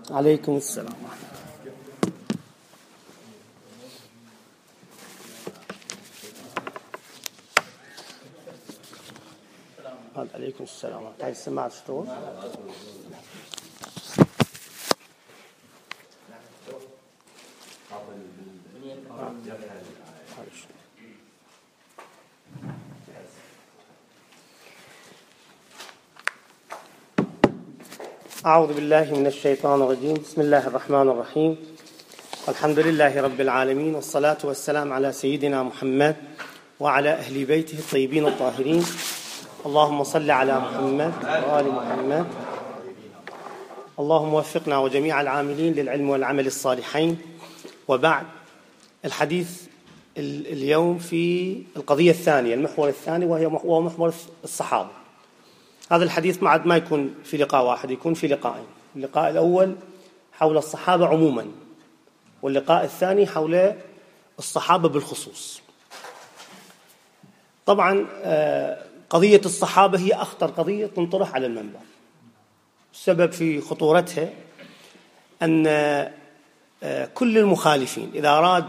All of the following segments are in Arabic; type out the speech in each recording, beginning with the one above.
عليكم السلام. عليكم السلام. هاي السماعة تشتغل؟ أعوذ بالله من الشيطان الرجيم. بسم الله الرحمن الرحيم. الحمد لله رب العالمين، والصلاة والسلام على سيدنا محمد وعلى أهل بيته الطيبين الطاهرين. اللهم صل على محمد وآل محمد. اللهم وفقنا وجميع العاملين للعلم والعمل الصالحين. وبعد، الحديث اليوم في القضية الثانية، المحور الثاني، وهو محور الصحابة. هذا الحديث ما يكون في لقاء واحد، يكون في لقاءين. اللقاء الأول حول الصحابة عموما، واللقاء الثاني حول الصحابة بالخصوص. طبعا قضية الصحابة هي أخطر قضية تنطرح على المنبر. السبب في خطورتها أن كل المخالفين إذا أراد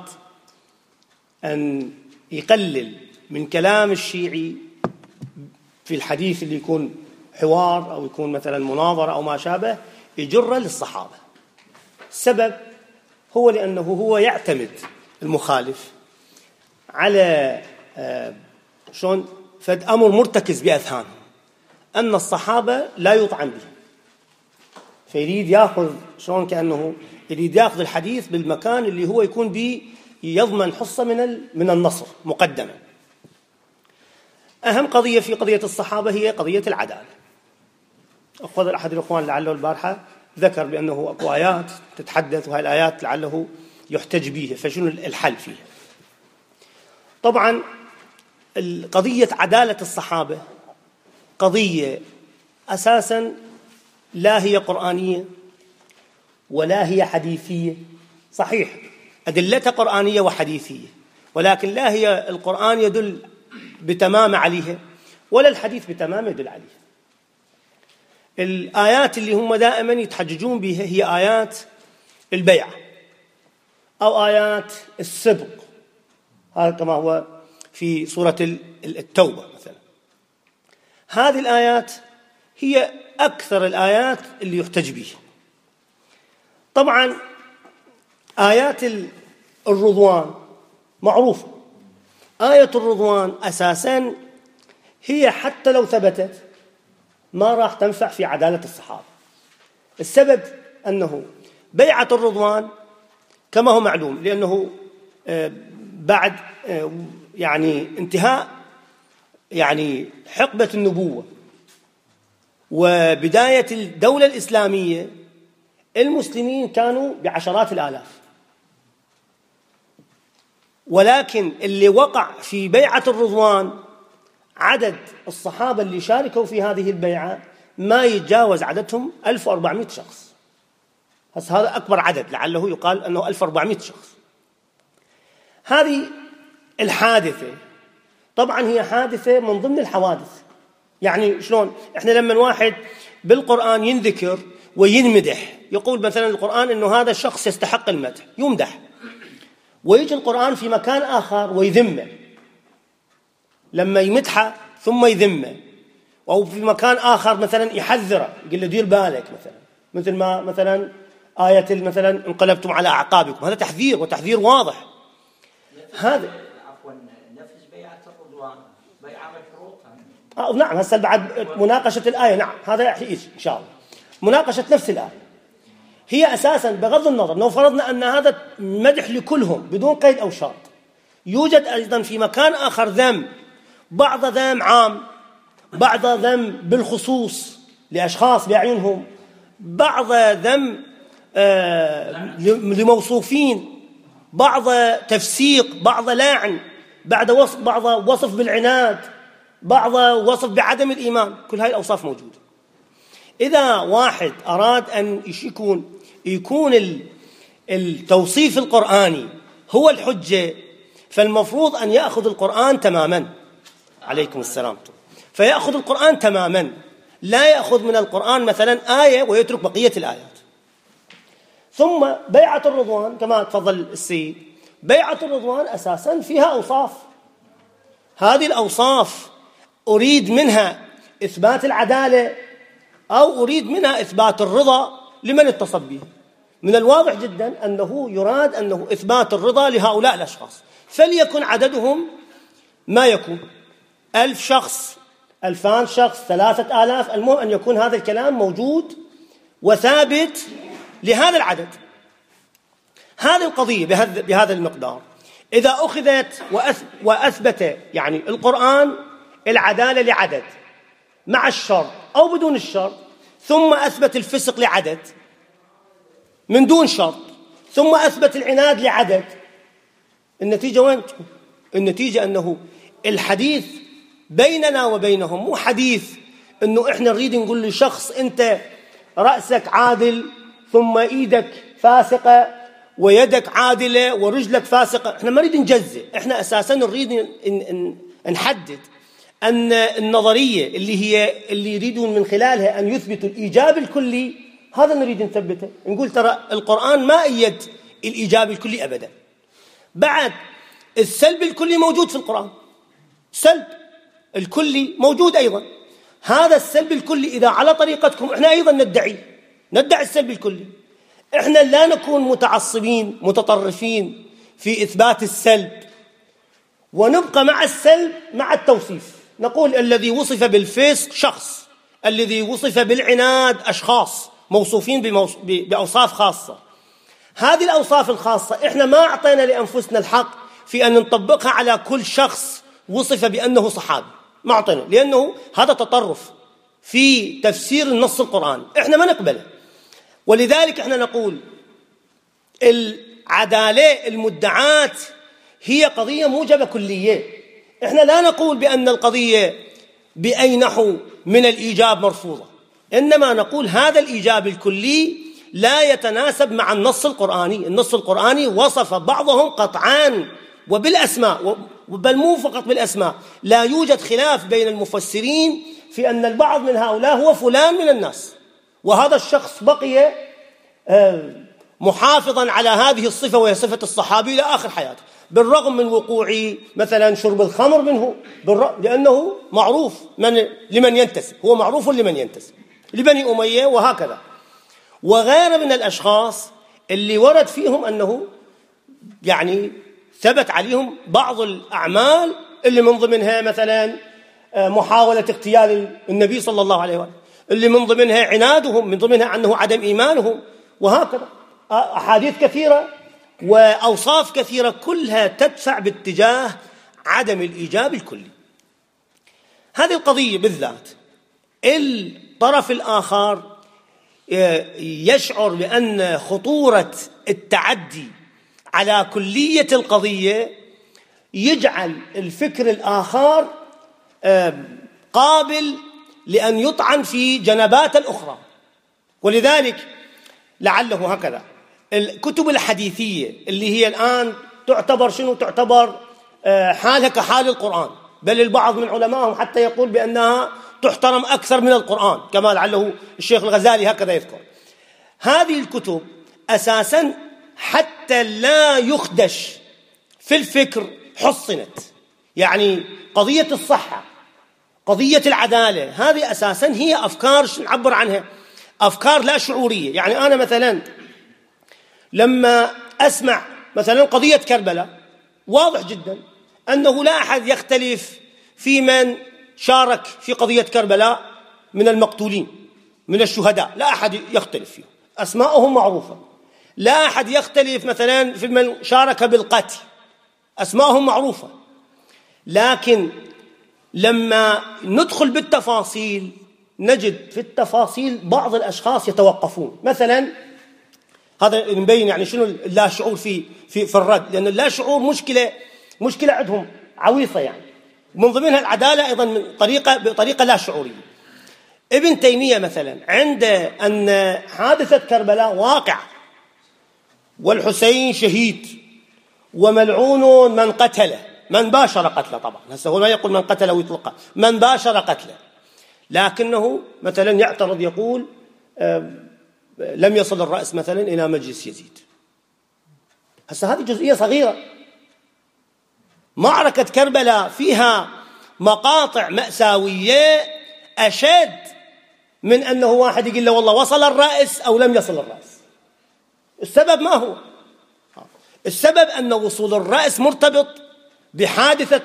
أن يقلل من كلام الشيعي في الحديث اللي يكون حوار أو يكون مثلا مناظرة أو ما شابه، يجر للصحابة. السبب هو لأنه هو يعتمد المخالف على شلون فد أمر مرتكز بأذهانهم أن الصحابة لا يطعن بهم، فيريد يأخذ شلون كأنه يريد يأخذ الحديث بالمكان اللي هو يكون به يضمن حصة من النصر مقدما. أهم قضية في قضية الصحابة هي قضية العدالة. أخذ أحد الأخوان لعله البارحة ذكر بأنه أكو آيات تتحدث، وهي الآيات لعله يحتج بها، فشنو الحل فيها؟ طبعا قضية عدالة الصحابة قضية أساسا لا هي قرآنية ولا هي حديثية. صحيح أدلتها قرآنية وحديثية، ولكن لا هي القرآن يدل بتمام عليها ولا الحديث بتمام يدل عليها. الآيات اللي هم دائما يتحججون بها هي آيات البيعة أو آيات السبق، هذا كما هو في سورة التوبة مثلا. هذه الآيات هي أكثر الآيات اللي يحتج بها. طبعا آيات الرضوان معروفة. آية الرضوان أساساً هي حتى لو ثبتت ما راح تنفع في عدالة الصحابة. السبب أنه بيعة الرضوان كما هو معلوم، لأنه بعد يعني انتهاء يعني حقبة النبوة وبداية الدولة الإسلامية، المسلمين كانوا بعشرات الآلاف، ولكن اللي وقع في بيعة الرضوان عدد الصحابة اللي شاركوا في هذه البيعة ما يتجاوز عددهم 1400 شخص. هذا أكبر عدد، لعله يقال أنه 1400 شخص. هذه الحادثة طبعا هي حادثة من ضمن الحوادث. يعني شلون إحنا لما واحد بالقرآن ينذكر وينمدح، يقول مثلا القرآن أنه هذا الشخص يستحق المدح، يمدح، ويجي القرآن في مكان آخر ويذمه، لما يمدحه ثم يذمه، أو في مكان آخر مثلا يحذره، يقول له دير بالك مثلا، مثل ما مثلا آية مثلا انقلبتم على أعقابكم، هذا تحذير وتحذير واضح. هذا عفوا نفس بيعة الرضوان بيعة مشروطة. نعم، هسه بعد مناقشة الآية. نعم، هذا يحيي إن شاء الله مناقشة نفس الآية. هي أساساً بغض النظر لو فرضنا أن هذا مدح لكلهم بدون قيد أو شرط، يوجد أيضاً في مكان آخر ذم، بعض ذم عام، بعض ذم بالخصوص لأشخاص بعينهم، بعض ذم لموصوفين، بعض تفسيق، بعض لعن، بعض وصف بالعناد، بعض وصف بعدم الإيمان. كل هاي الأوصاف موجودة. إذا واحد أراد أن يكون التوصيف القرآني هو الحجة، فالمفروض أن يأخذ القرآن تماما. عليكم السلام. فيأخذ القرآن تماما، لا يأخذ من القرآن مثلا آية ويترك بقية الآيات. ثم بيعة الرضوان كما تفضل السيد، بيعة الرضوان أساسا فيها أوصاف، هذه الأوصاف أريد منها إثبات العدالة أو أريد منها إثبات الرضا لمن اتصف به. من الواضح جدا أنه يراد أنه إثبات الرضا لهؤلاء الأشخاص، فليكن عددهم ما يكون 1000 شخص، 2000 شخص، 3000، المهم أن يكون هذا الكلام موجود وثابت لهذا العدد. هذه القضية بهذا المقدار إذا أخذت وأثبت يعني القرآن العدالة لعدد مع الشرط أو بدون الشرط، ثم أثبت الفسق لعدد من دون شرط، ثم أثبت العناد لعدد، النتيجة وين تكون؟ النتيجة أنه الحديث بيننا وبينهم مو حديث أنه إحنا نريد نقول لشخص أنت رأسك عادل ثم إيدك فاسقة ويدك عادلة ورجلك فاسقة. إحنا ما نريد نجزئ، إحنا أساساً نريد نحدد أن النظرية اللي يريدون من خلالها أن يثبتوا الإيجاب الكلي، هذا نريد نثبته. نقول ترى القرآن ما أيد الإيجاب الكلي أبداً، بعد السلب الكلي موجود في القرآن، سلب الكلي موجود أيضاً. هذا السلب الكلي إذا على طريقتكم إحنا أيضاً ندعي السلب الكلي. إحنا لا نكون متعصبين متطرفين في إثبات السلب ونبقى مع السلب مع التوصيف، نقول الذي وصف بالفسق شخص، الذي وصف بالعناد أشخاص موصوفين بأوصاف خاصة. هذه الأوصاف الخاصة إحنا ما أعطينا لأنفسنا الحق في أن نطبقها على كل شخص وصف بأنه صحابي، ما أعطينا، لأنه هذا تطرف في تفسير النص القرآني إحنا ما نقبله. ولذلك احنا نقول العدالة المدعاة هي قضية موجبة كلية، احنا لا نقول بأن القضية بأي نحو من الإيجاب مرفوضة، إنما نقول هذا الإيجاب الكلي لا يتناسب مع النص القرآني. النص القرآني وصف بعضهم قطعان وبالأسماء، بل مو فقط بالأسماء، لا يوجد خلاف بين المفسرين في أن البعض من هؤلاء هو فلان من الناس، وهذا الشخص بقي محافظا على هذه الصفة وهي صفة الصحابي إلى آخر حياته، بالرغم من وقوع مثلا شرب الخمر منه، لأنه معروف لمن ينتسب، هو معروف لمن ينتسب، لبني أمية وهكذا، وغير من الأشخاص اللي ورد فيهم أنه يعني ثبت عليهم بعض الأعمال اللي من ضمنها مثلا محاولة اغتيال النبي صلى الله عليه وسلم، اللي من ضمنها عنادهم، من ضمنها أنه عدم إيمانهم، وهكذا أحاديث كثيرة وأوصاف كثيرة كلها تدفع باتجاه عدم الإيجاب الكلي. هذه القضية بالذات الطرف الآخر يشعر بأن خطورة التعدي على كلية القضية يجعل الفكر الآخر قابل لأن يطعن في جنبات الأخرى. ولذلك لعله هكذا الكتب الحديثية اللي هي الآن تعتبر تعتبر حالها كحال القرآن، بل البعض من علمائهم حتى يقول بأنها تحترم أكثر من القرآن، كما لعله الشيخ الغزالي هكذا يذكر. هذه الكتب أساسا حتى لا يخدش في الفكر حصنت، يعني قضية الصحة، قضية العدالة، هذه أساسا هي أفكار نعبر عنها أفكار لا شعورية. يعني أنا مثلا لما أسمع مثلا قضية كربلاء، واضح جدا أنه لا أحد يختلف في من شارك في قضية كربلاء من المقتولين من الشهداء، لا أحد يختلف فيه، أسماءهم معروفة. لا أحد يختلف مثلا في من شارك بالقتل، أسماءهم معروفة. لكن لما ندخل بالتفاصيل نجد في التفاصيل بعض الأشخاص يتوقفون. مثلا هذا مبين يعني شنو اللا شعور في الرد، لأن اللا شعور مشكلة عندهم عويصة، يعني من ضمنها العدالة أيضا بطريقة لا شعورية. ابن تيمية مثلا عند أن حادثة كربلاء واقع والحسين شهيد وملعون من قتله، من باشر قتله، طبعا هسه هو ما يقول من قتله ويطلقه، من باشر قتله، لكنه مثلا يعترض يقول لم يصل الرأس مثلا إلى مجلس يزيد. هسه هذه جزئية صغيرة. معركة كربلاء فيها مقاطع مأساوية أشد من أنه واحد يقول له والله وصل الرأس أو لم يصل الرأس. السبب ما هو؟ السبب أن وصول الرأس مرتبط بحادثة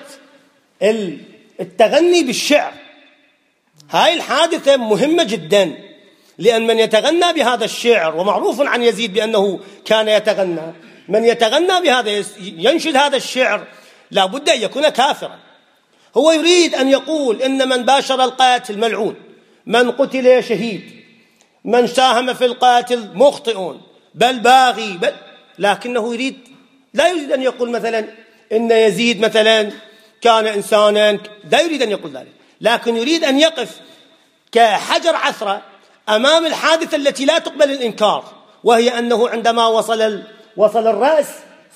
التغني بالشعر. هاي الحادثة مهمة جدا، لأن من يتغنى بهذا الشعر، ومعروف عن يزيد بأنه كان يتغنى، من يتغنى بهذا ينشد هذا الشعر لا بد أن يكون كافرا. هو يريد أن يقول إن من باشر القاتل ملعون، من قتل شهيد، من ساهم في القاتل مخطئ بل باغي لكنه لا يريد أن يقول مثلا إن يزيد مثلا كان إنسانا، لا يريد أن يقول ذلك، لكن يريد أن يقف كحجر عثرة أمام الحادثة التي لا تقبل الإنكار، وهي أنه عندما وصل الرأس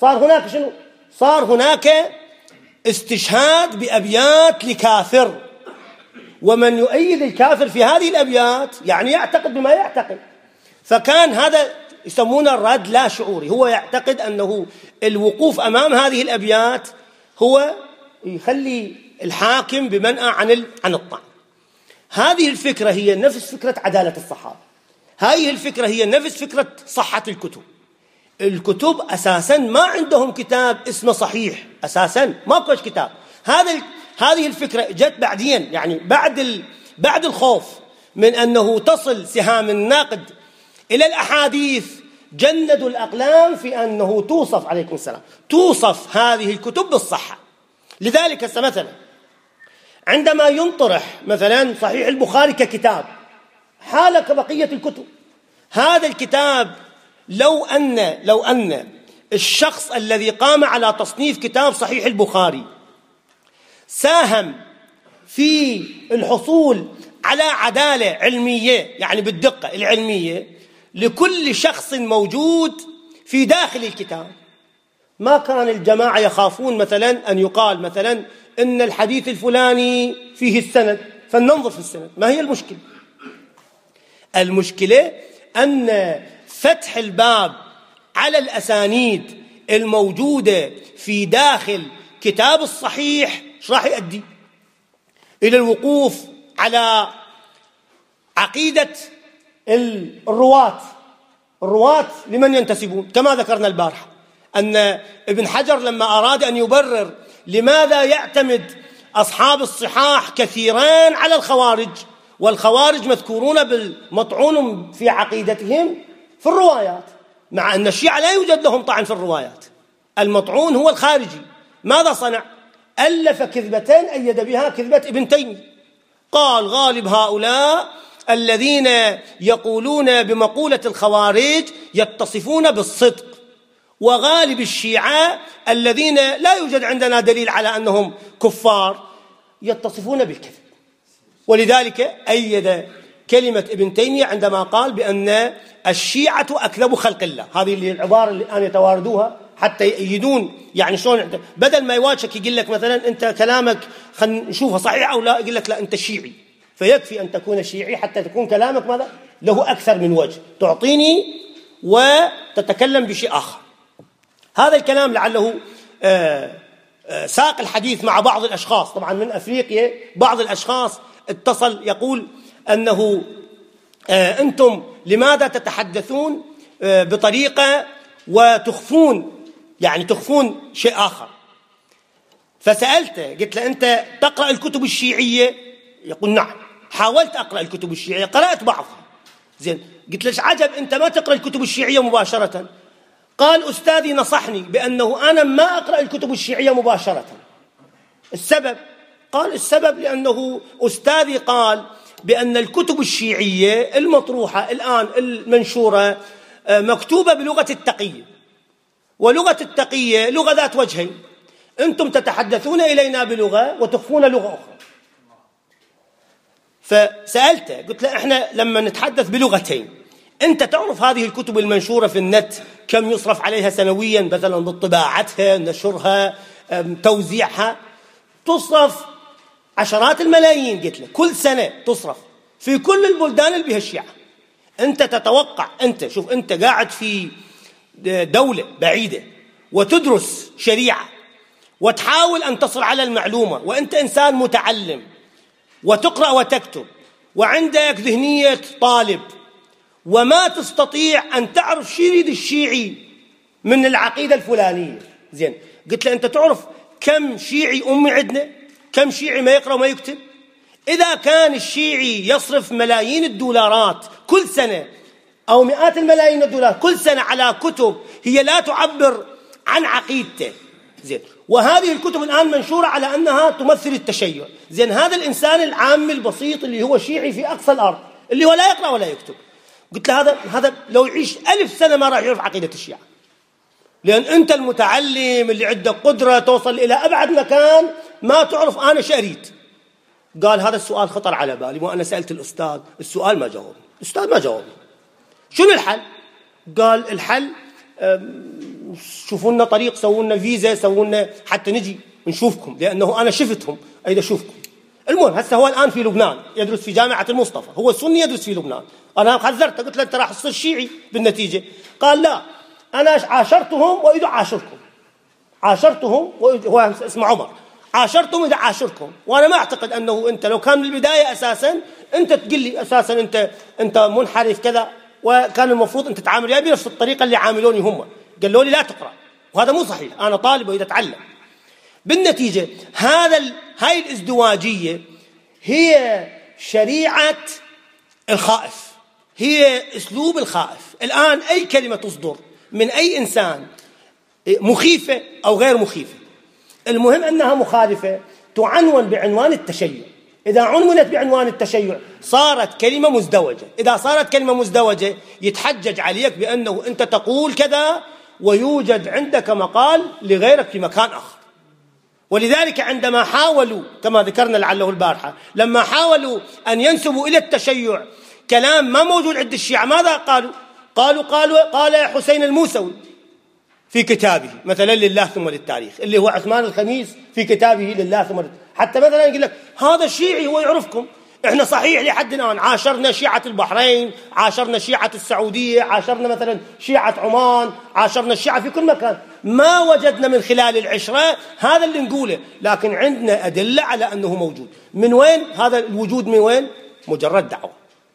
صار هناك استشهاد بأبيات لكافر، ومن يؤيد الكافر في هذه الأبيات يعني يعتقد بما يعتقد. فكان هذا يسمونه الرد لا شعوري. هو يعتقد أنه الوقوف أمام هذه الأبيات هو يخلي الحاكم بمنأى عن الطعن. هذه الفكرة هي نفس فكرة عدالة الصحابة. هذه الفكرة هي نفس فكرة صحة الكتب. الكتب أساسا ما عندهم كتاب اسمه صحيح، أساسا ما كوش كتاب. هذه الفكرة جت بعدين، يعني بعد الخوف من أنه تصل سهام النقد إلى الأحاديث، جندوا الأقلام في أنه توصف عليكم السلام توصف هذه الكتب بالصحة. لذلك مثلا عندما ينطرح مثلا صحيح البخاري ككتاب حال كبقية الكتب، هذا الكتاب لو أن الشخص الذي قام على تصنيف كتاب صحيح البخاري ساهم في الحصول على عدالة علمية، يعني بالدقة العلمية لكل شخص موجود في داخل الكتاب، ما كان الجماعة يخافون مثلا أن يقال مثلا إن الحديث الفلاني فيه السند فلننظر في السند. ما هي المشكلة؟ المشكلة أن فتح الباب على الأسانيد الموجودة في داخل كتاب الصحيح ايش راح يؤدي؟ إلى الوقوف على عقيدة الرواة لمن ينتسبون، كما ذكرنا البارحة أن ابن حجر لما أراد أن يبرر لماذا يعتمد أصحاب الصحاح كثيران على الخوارج، والخوارج مذكورون بالمطعون في عقيدتهم في الروايات، مع أن الشيعة لا يوجد لهم طعن في الروايات، المطعون هو الخارجي. ماذا صنع؟ ألف كذبتين أيد بها كذبة ابن تيمية، قال غالب هؤلاء الذين يقولون بمقولة الخوارج يتصفون بالصدق، وغالب الشيعة الذين لا يوجد عندنا دليل على أنهم كفار يتصفون بالكذب. ولذلك أيد كلمة ابن تيمية عندما قال بأن الشيعة أكذب خلق الله. هذه العبارة اللي الآن يتواردوها حتى يأيدون، يعني شلون بدل ما يواجهك يقول لك مثلا أنت كلامك خلينا نشوفها صحيح أو لا، يقول لك لا أنت شيعي، فيكفي أن تكون شيعي حتى تكون كلامك ماذا له أكثر من وجه، تعطيني وتتكلم بشيء آخر. هذا الكلام لعله ساق الحديث مع بعض الأشخاص طبعا من أفريقيا. بعض الأشخاص اتصل يقول أنه أنتم لماذا تتحدثون بطريقة وتخفون، يعني تخفون شيء آخر. فسألته قلت له أنت تقرأ الكتب الشيعية؟ يقول نعم، حاولت أقرأ الكتب الشيعية، قرأت بعضها زين. قلت له عجب أنت ما تقرأ الكتب الشيعية مباشرة؟ قال أستاذي نصحني بأنه أنا ما أقرأ الكتب الشيعية مباشرة. السبب؟ قال السبب لأنه أستاذي قال بأن الكتب الشيعية المطروحة الآن المنشورة مكتوبة بلغة التقية، ولغة التقية لغة ذات وجهين، أنتم تتحدثون إلينا بلغة وتخفون لغة أخرى. فسألته قلت له إحنا لما نتحدث بلغتين، أنت تعرف هذه الكتب المنشورة في النت كم يصرف عليها سنويا مثلا بطباعتها، نشرها، توزيعها؟ تصرف عشرات الملايين. قلت له كل سنة تصرف في كل البلدان اللي بها الشيعة. أنت تتوقع، أنت شوف، أنت قاعد في دولة بعيدة وتدرس شريعة وتحاول أن تصل على المعلومة، وأنت إنسان متعلم وتقرأ وتكتب وعندك ذهنية طالب، وما تستطيع أن تعرف شو يريد الشيعي من العقيدة الفلانية. زين، قلت له أنت تعرف كم شيعي أمي عندنا؟ كم شيعي ما يقرأ وما يكتب؟ إذا كان الشيعي يصرف ملايين الدولارات كل سنة أو مئات الملايين الدولار كل سنة على كتب هي لا تعبر عن عقيدته، زين، وهذه الكتب الآن منشورة على أنها تمثل التشيع، زين، هذا الإنسان العام البسيط اللي هو شيعي في أقصى الأرض اللي هو لا يقرأ ولا يكتب، قلت له هذا لو يعيش 1000 سنة ما راح يعرف عقيدة الشيعة، لأن أنت المتعلم اللي عندك قدرة توصل إلى أبعد مكان ما تعرف أنا شو أريد. قال هذا السؤال خطر على بالي، وأنا سألت الأستاذ، السؤال ما جاوبني، الأستاذ ما جاوبني. شنو الحل؟ قال الحل شوفوا لنا طريق، سووا لنا فيزا، سووا لنا حتى نجي نشوفكم، لأنه أنا شفتهم أريد أشوفكم. المهم هسه هو الآن في لبنان يدرس في جامعة المصطفى، هو سني يدرس في لبنان. أنا حذرته قلت له أنت راح تصير شيعي بالنتيجة. قال لا، أنا عاشرتهم وأريد أعاشركم، عاشرتهم هو اسمه عمر، عاشرتهم إذا عاشركم، وأنا ما أعتقد أنه أنت لو كان من البداية أساسا أنت تقول لي أساسا أنت منحرف كذا، وكان المفروض أنت تعامل يا بنفس الطريقة اللي عاملوني هم، قالوا لي لا تقرأ، وهذا مو صحيح، أنا طالب وإذا أتعلم. بالنتيجة هاي الازدواجية هي شريعة الخائف، هي أسلوب الخائف. الآن أي كلمة تصدر من أي إنسان مخيفة أو غير مخيفة، المهم أنها مخالفة، تعنون بعنوان التشيع. إذا عنونت بعنوان التشيع صارت كلمة مزدوجة، إذا صارت كلمة مزدوجة يتحجج عليك بأنه أنت تقول كذا ويوجد عندك مقال لغيرك في مكان آخر. ولذلك عندما حاولوا كما ذكرنا لعله البارحة، لما حاولوا أن ينسبوا إلى التشيع كلام ما موجود عند الشيعة، ماذا قال حسين الموسوي في كتابه مثلا لله ثم للتاريخ، اللي هو عثمان الخميس في كتابه لله ثم للتاريخ، حتى مثلا يقول لك هذا الشيعي هو يعرفكم، احنا صحيح لحد الآن عاشرنا شيعة البحرين، عاشرنا شيعة السعودية، عاشرنا مثلا شيعة عمان، عاشرنا الشيعة في كل مكان، ما وجدنا من خلال العشرة هذا اللي نقوله، لكن عندنا أدلة على أنه موجود. من وين هذا الوجود؟ من وين؟ مجرد دعوة.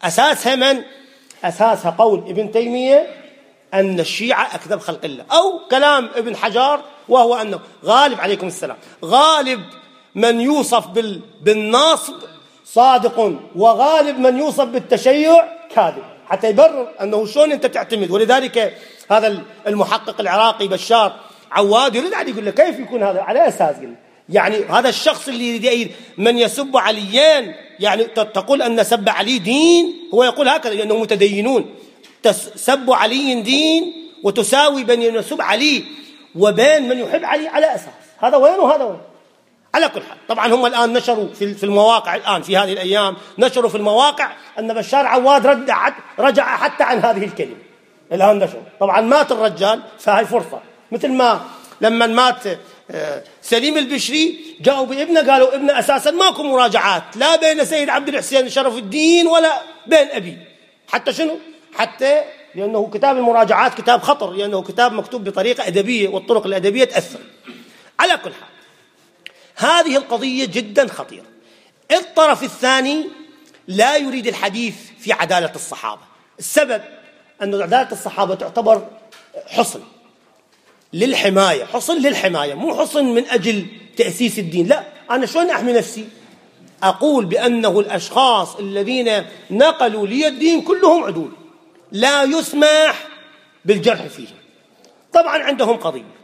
أساسها قول ابن تيمية أن الشيعة أكذب خلق الله، أو كلام ابن حجر وهو أنه غالب عليكم السلام، غالب من يوصف بالنصب صادق، وغالب من يوصف بالتشيع كاذب، حتى يبرر أنه شلون أنت تعتمد. ولذلك هذا المحقق العراقي بشار عواد يريد عليه يقول له كيف يكون هذا على أساس، يعني هذا الشخص اللي يريد من يسب عليين، يعني تقول أن سب علي دين، هو يقول هكذا لأنهم متدينون، سب علي دين وتساوي بين يسب علي وبين من يحب علي على أساس هذا وين وهذا وين. على كل حال طبعا هم الآن نشروا في المواقع، الآن في هذه الأيام نشروا في المواقع أن بشار عواد رجع حتى عن هذه الكلمة، الآن نشروا. طبعا مات الرجال، فهي فرصة، مثل ما لما مات سليم البشري جاءوا بابنه قالوا ابنه أساسا ماكو مراجعات لا بين سيد عبد الحسين شرف الدين ولا بين أبي، حتى شنو؟ حتى لأنه كتاب المراجعات كتاب خطر، لأنه كتاب مكتوب بطريقة أدبية والطرق الأدبية تأثر. على كل حال هذه القضية جدا خطيرة. الطرف الثاني لا يريد الحديث في عدالة الصحابة. السبب أن عدالة الصحابة تعتبر حصن للحماية، حصن للحماية، مو حصن من أجل تأسيس الدين. لا، أنا شلون أحمي نفسي؟ أقول بأنه الأشخاص الذين نقلوا لي الدين كلهم عدول، لا يسمح بالجرح فيهم. طبعا عندهم قضية،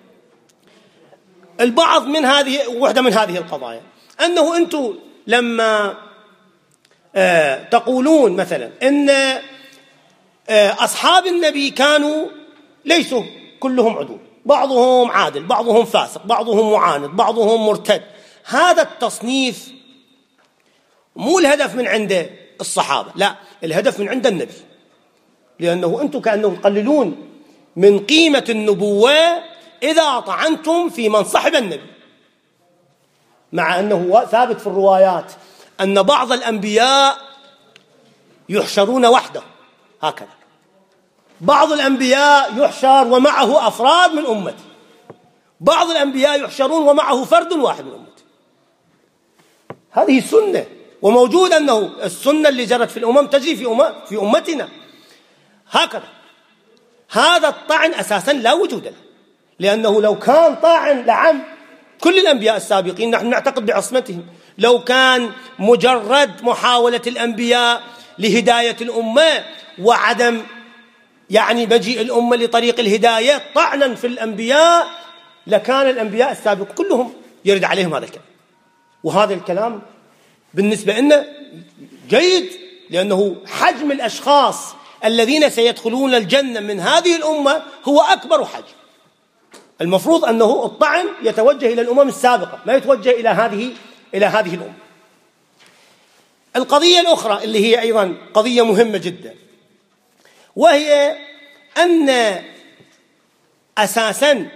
البعض من هذه واحدة من هذه القضايا أنه أنتم لما تقولون مثلا أن أصحاب النبي كانوا ليسوا كلهم عدول، بعضهم عادل، بعضهم فاسق، بعضهم معاند، بعضهم مرتد، هذا التصنيف مو الهدف من عند الصحابة، لا، الهدف من عند النبي، لأنه أنتم كأنه تقللون من قيمة النبوة إذا طعنتم في من صحب النبي، مع أنه ثابت في الروايات أن بعض الأنبياء يحشرون وحده هكذا. بعض الأنبياء يحشر ومعه أفراد من أمته، بعض الأنبياء يحشرون ومعه فرد واحد من أمته. هذه السنة، وموجود أنه السنة اللي جرت في الأمم تجري في أمتنا هكذا. هذا الطعن أساسا لا وجود له، لأنه لو كان طاعن لعم كل الأنبياء السابقين نحن نعتقد بعصمتهم. لو كان مجرد محاولة الأنبياء لهداية الأمة وعدم مجيء الأمة لطريق الهداية طعنا في الأنبياء، لكان الأنبياء السابق كلهم يرد عليهم هذا الكلام. وهذا الكلام بالنسبة لنا جيد، لأنه حجم الأشخاص الذين سيدخلون الجنة من هذه الأمة هو أكبر حجم. المفروض أنه الطعن يتوجه إلى الأمم السابقة، ما يتوجه إلى هذه الأمة. القضية الأخرى اللي هي أيضا قضية مهمة جدا، وهي أن أساسا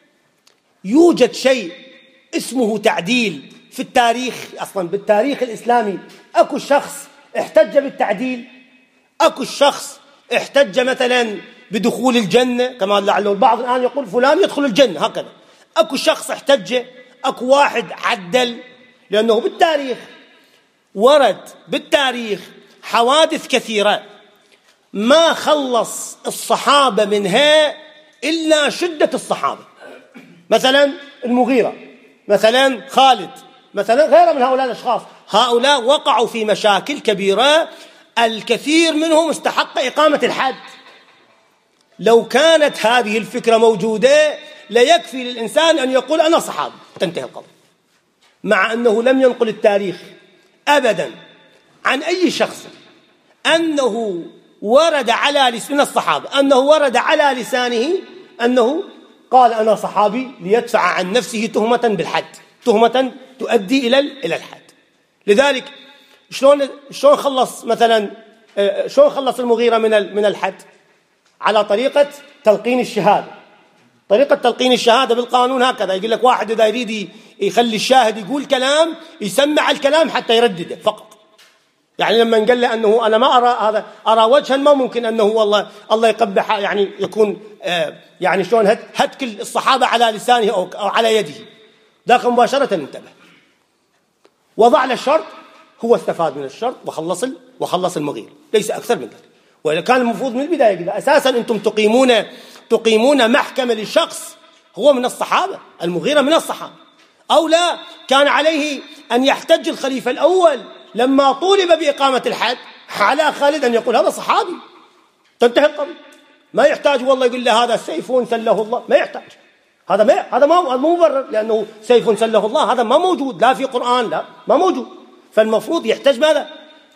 يوجد شيء اسمه تعديل في التاريخ. أصلا بالتاريخ الإسلامي أكو شخص احتج بالتعديل، أكو الشخص احتج مثلا بدخول الجنة، كما لعله البعض الآن يقول فلان يدخل الجنة هكذا. أكو شخص احتج، أكو واحد عدل، لأنه بالتاريخ ورد بالتاريخ حوادث كثيرة ما خلص الصحابة منها إلا شدة الصحابة. مثلا المغيرة، مثلا خالد، مثلا غيره من هؤلاء الأشخاص. هؤلاء وقعوا في مشاكل كبيرة، الكثير منهم استحق إقامة الحد. لو كانت هذه الفكرة موجودة ليكفي للإنسان أن يقول أنا صحابي، تنتهي القضية. مع أنه لم ينقل التاريخ أبدا عن أي شخص أنه ورد على من الصحابة أنه ورد على لسانه أنه قال أنا صحابي ليدفع عن نفسه تهمة بالحد، تهمة تؤدي إلى الحد. لذلك شلون خلص مثلا شلون خلص المغيرة من الحد؟ على طريقة تلقين الشهادة. طريقة تلقين الشهادة بالقانون هكذا، يقول لك واحد إذا يريد يخلي الشاهد يقول كلام يسمع الكلام حتى يردده فقط. يعني لما قال له أنه أنا ما أرى هذا، أرى وجها ما ممكن أنه والله الله يقبح، يعني يكون شلون هتك الصحابة على لسانه أو على يده، ذاك مباشرة انتبه وضع له الشرط، هو استفاد من الشرط وخلص المغير، ليس أكثر من ذلك. وإذا كان المفروض من البداية كذا أساسا أنتم تقيمون محكمة للشخص هو من الصحابة، المغيرة من الصحابة، أو لا كان عليه أن يحتج الخليفة الأول لما طولب بإقامة الحد على خالد أن يقول هذا صحابي، تنتهي القضية. ما يحتاج والله يقول له هذا سيف سله الله، ما يحتاج. هذا ما مبرر، لأنه سيف سله الله هذا ما موجود لا في قرآن، لا ما موجود. فالمفروض يحتاج ماذا؟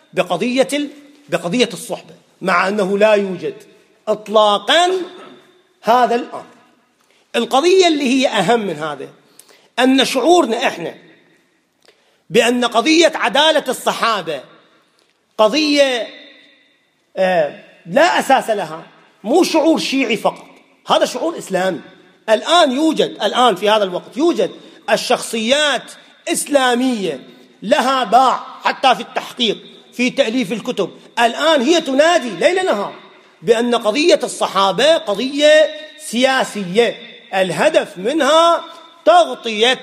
بقضية الصحبة، مع أنه لا يوجد إطلاقا هذا الآن. القضية اللي هي أهم من هذا أن شعورنا إحنا بأن قضية عدالة الصحابة قضية لا أساس لها، مو شعور شيعي فقط، هذا شعور إسلامي. الآن في هذا الوقت يوجد الشخصيات إسلامية لها باع حتى في التحقيق، في تأليف الكتب. الآن هي تنادي ليل نهار بأن قضية الصحابة قضية سياسية، الهدف منها تغطية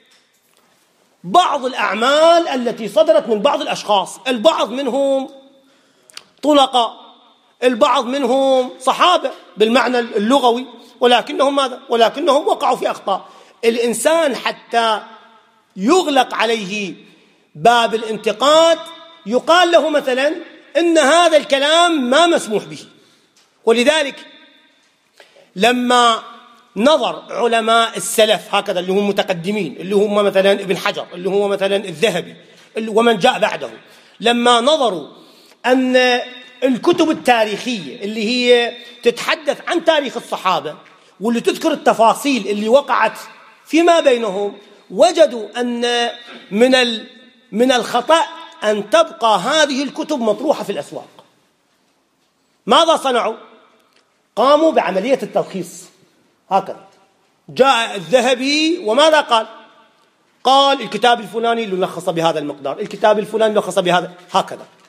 بعض الأعمال التي صدرت من بعض الأشخاص، البعض منهم طلقاء، البعض منهم صحابة بالمعنى اللغوي، ولكنهم ماذا؟ ولكنهم وقعوا في أخطاء. الإنسان حتى يغلق عليه باب الانتقاد يقال له مثلا إن هذا الكلام ما مسموح به. ولذلك لما نظر علماء السلف هكذا اللي هم متقدمين، اللي هم مثلا ابن حجر، اللي هو مثلا الذهبي ومن جاء بعده، لما نظروا أن الكتب التاريخية اللي هي تتحدث عن تاريخ الصحابة واللي تذكر التفاصيل اللي وقعت فيما بينهم، وجدوا أن من الخطأ أن تبقى هذه الكتب مطروحة في الأسواق. ماذا صنعوا؟ قاموا بعملية التلخيص هكذا. جاء الذهبي وماذا قال؟ قال الكتاب الفلاني لخص بهذا المقدار، الكتاب الفلاني لخص بهذا، هكذا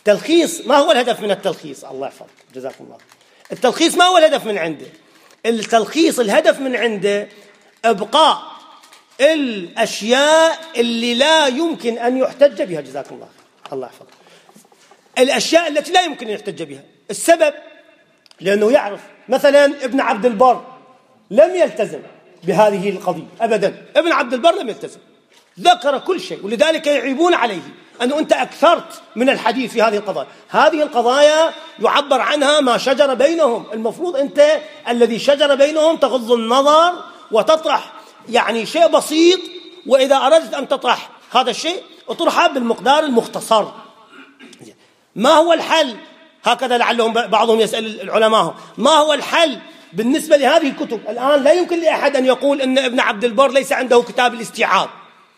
التلخيص ما هو الهدف من التلخيص؟ الله يحفظك جزاكم الله. التلخيص ما هو الهدف من عنده؟ التلخيص الهدف من عنده إبقاء الأشياء اللي لا يمكن أن يحتج بها. جزاكم الله خير. الله يحفظك. الأشياء التي لا يمكن أن يحتج بها. السبب لأنه يعرف مثلا ابن عبد البر لم يلتزم بهذه القضية أبدا. ابن عبد البر لم يلتزم، ذكر كل شيء، ولذلك يعيبون عليه أنه أنت أكثرت من الحديث في هذه القضايا. هذه القضايا يعبر عنها ما شجر بينهم. المفروض أنت الذي شجر بينهم تغض النظر وتطرح يعني شيء بسيط، وإذا أردت أن تطرح هذا الشيء اطرحه بالمقدار المختصر. ما هو الحل؟ هكذا لعلهم بعضهم يسأل العلماء ما هو الحل بالنسبة لهذه الكتب؟ الآن لا يمكن لأحد أن يقول أن ابن عبد البر ليس عنده كتاب الاستيعاب.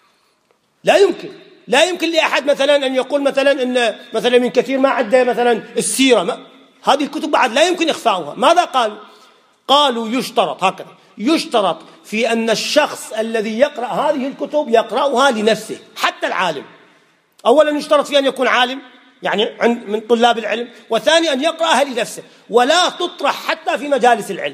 لا يمكن لأحد مثلا أن يقول مثلا أن مثلا ابن كثير ما عنده مثلا السيرة. هذه الكتب بعد لا يمكن إخفاؤها. ماذا قالوا يشترط هكذا، يشترط في أن الشخص الذي يقرأ هذه الكتب يقرأها لنفسه. حتى العالم أولا يشترط في أن يكون عالم يعني من طلاب العلم، وثاني أن يقرأها لنفسه ولا تطرح حتى في مجالس العلم.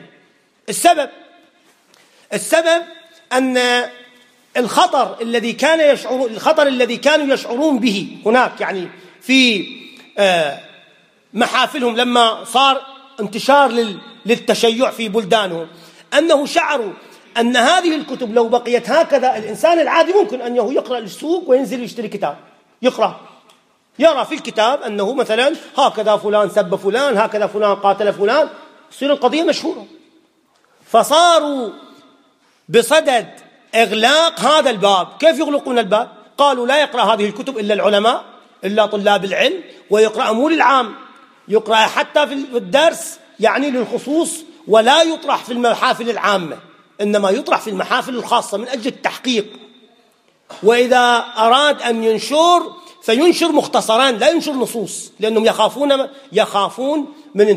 السبب أن الخطر الذي كانوا يشعرون به هناك يعني في محافلهم لما صار انتشار للتشيع في بلدانهم، أنه شعروا أن هذه الكتب لو بقيت هكذا الإنسان العادي ممكن أنه يقرأ للسوق وينزل يشتري كتاب يقرأ، يرى في الكتاب أنه مثلا هكذا فلان سب فلان، هكذا فلان قاتل فلان، تصير القضية مشهورة. فصاروا بصدد إغلاق هذا الباب. كيف يغلقون الباب؟ قالوا لا يقرأ هذه الكتب إلا العلماء إلا طلاب العلم، ويقرأ مو للعام، يقرأ حتى في الدرس يعني للخصوص، ولا يطرح في المحافل العامة، إنما يطرح في المحافل الخاصة من أجل التحقيق. وإذا أراد أن ينشر فينشر مختصرا لا ينشر نصوص، لأنهم يخافون من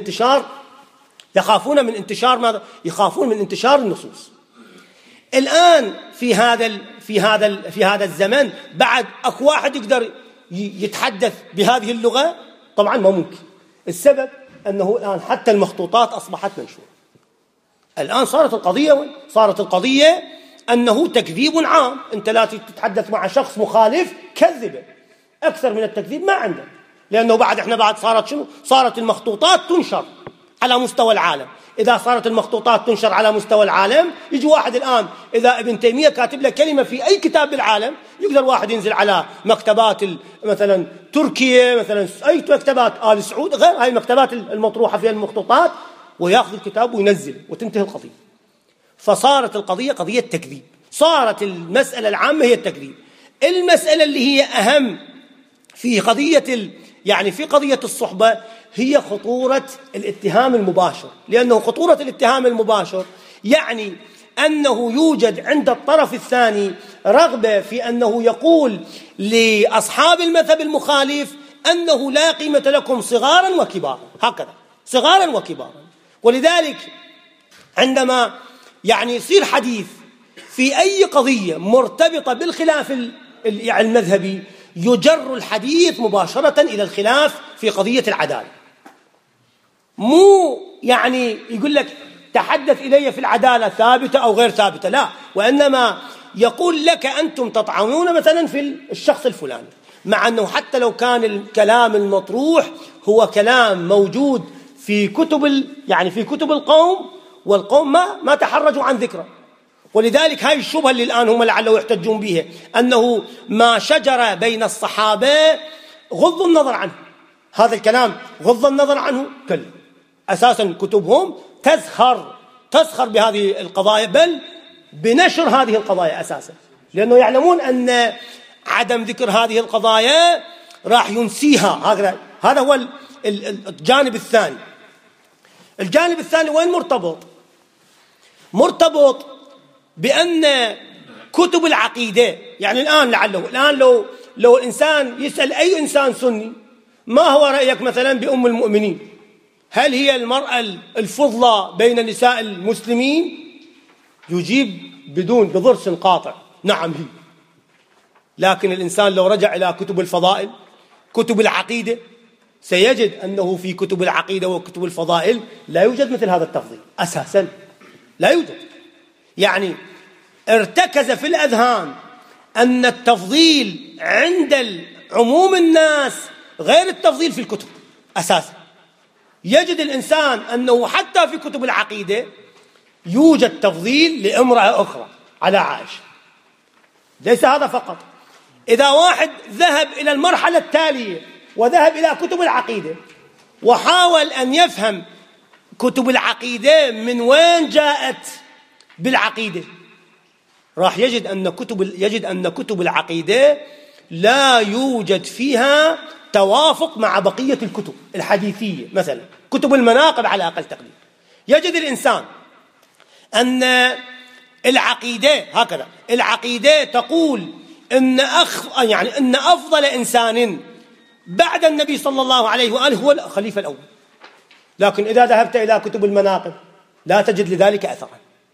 انتشار النصوص. الآن في هذا الزمن بعد أكو واحد يقدر يتحدث بهذه اللغة؟ طبعا ما ممكن. السبب أنه الآن حتى المخطوطات أصبحت منشورة. الآن صارت القضية أنه تكذيب عام. أنت لا تتحدث مع شخص مخالف كذبه أكثر من التكذيب ما عنده، لأنه بعد صارت المخطوطات تنشر على مستوى العالم. إذا صارت المخطوطات تنشر على مستوى العالم، يجي واحد الآن إذا ابن تيمية كاتب له كلمة في أي كتاب بالعالم، يقدر واحد ينزل على مكتبات مثلا تركيا، مثلا أي مكتبات آل سعود، غير هاي المكتبات المطروحة فيها المخطوطات، ويأخذ الكتاب وينزل وتنتهي القضية. فصارت القضية قضية تكذيب، صارت المسألة العامة هي التكذيب. المسألة اللي هي أهم في قضية الصحبة هي خطورة الاتهام المباشر، لأنه خطورة الاتهام المباشر يعني أنه يوجد عند الطرف الثاني رغبة في أنه يقول لأصحاب المذهب المخالف أنه لا قيمة لكم صغارا وكبارا، هكذا صغارا وكبارا. ولذلك عندما يصير حديث في أي قضية مرتبطة بالخلاف المذهبي يجر الحديث مباشرة إلى الخلاف في قضية العدالة. مو يقول لك تحدث إلي في العدالة ثابتة أو غير ثابتة، لا، وإنما يقول لك أنتم تطعنون مثلا في الشخص الفلاني، مع أنه حتى لو كان الكلام المطروح هو كلام موجود في كتب القوم، والقوم ما تحرجوا عن ذكره. ولذلك هاي الشبهة اللي الآن هم لعله يحتجون بها، أنه ما شجر بين الصحابة غض النظر عنه، هذا الكلام غض النظر عنه كله. أساسا كتبهم تزخر بهذه القضايا، بل بنشر هذه القضايا أساسا، لأنه يعلمون أن عدم ذكر هذه القضايا راح ينسيها. هذا هو الجانب الثاني. الجانب الثاني وين مرتبط بأن كتب العقيدة، الآن لو الإنسان يسأل أي إنسان سني ما هو رأيك مثلا بأم المؤمنين، هل هي المرأة الفضلى بين نساء المسلمين؟ يجيب بضرس قاطع نعم هي. لكن الإنسان لو رجع إلى كتب الفضائل، كتب العقيدة، سيجد أنه في كتب العقيدة وكتب الفضائل لا يوجد مثل هذا التفضيل أساسا، لا يوجد. يعني ارتكز في الأذهان أن التفضيل عند عموم الناس غير التفضيل في الكتب أساسا. يجد الإنسان أنه حتى في كتب العقيدة يوجد تفضيل لامرأة أخرى على عائشة. ليس هذا فقط، إذا واحد ذهب إلى المرحلة التالية وذهب إلى كتب العقيدة وحاول أن يفهم كتب العقيدة من وين جاءت بالعقيدة، راح يجد أن كتب العقيدة لا يوجد فيها توافق مع بقية الكتب الحديثية. مثلا كتب المناقب على أقل تقدير، يجد الإنسان أن العقيدة هكذا، العقيدة تقول أن أفضل إنسان بعد النبي صلى الله عليه وآله هو الخليفة الأول. لكن إذا ذهبت إلى كتب المناقب لا تجد لذلك أثرا،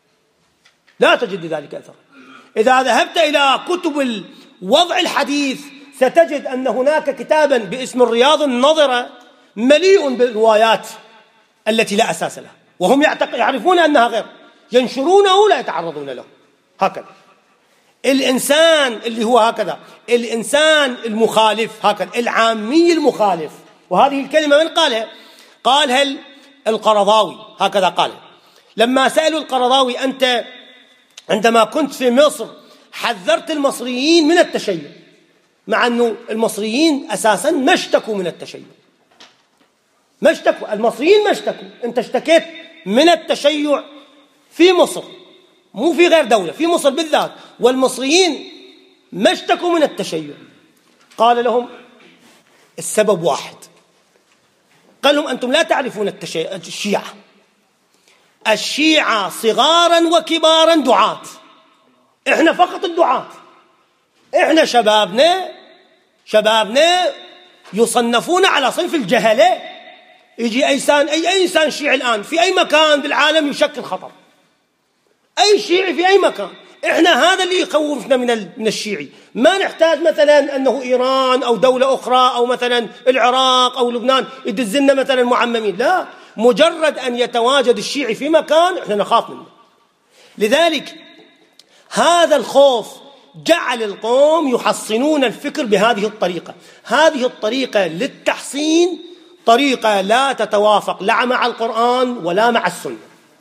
لا تجد لذلك أثرا. إذا ذهبت إلى كتب وضع الحديث ستجد أن هناك كتابا باسم الرياض النظرة مليء بالروايات التي لا أساس لها، وهم يعرفون أنها غير، ينشرونه لا يتعرضون له. هكذا الإنسان اللي هو هكذا، الإنسان المخالف هكذا، العامي المخالف. وهذه الكلمة من قالها؟ قالها القرضاوي، هكذا قالها لما سألوا القرضاوي: أنت عندما كنت في مصر حذرت المصريين من التشيع، مع أنه المصريين أساسا ما اشتكوا من التشيع، ما اشتكوا المصريين، ما اشتكوا. أنت اشتكيت من التشيع في مصر، مو في غير دولة، في مصر بالذات، والمصريين ما اشتكوا من التشيع. قال لهم السبب واحد، قال لهم: أنتم لا تعرفون الشيعة، الشيعة صغارا وكبارا دعاة، إحنا فقط الدعاة، إحنا شبابنا يصنفون على صنف الجهلة. يجي أي إنسان شيعي الآن في أي مكان بالعالم يشكل خطر، أي شيعي في أي مكان. إحنا هذا اللي يخوفنا من الشيعي. ما نحتاج مثلا أنه إيران أو دولة أخرى أو مثلا العراق أو لبنان يدزلنا مثلا معممين، لا، مجرد أن يتواجد الشيعي في مكان إحنا نخاف منه. لذلك هذا الخوف جعل القوم يحصنون الفكر بهذه الطريقة. هذه الطريقة للتحصين طريقة لا تتوافق لا مع القرآن ولا مع السنة.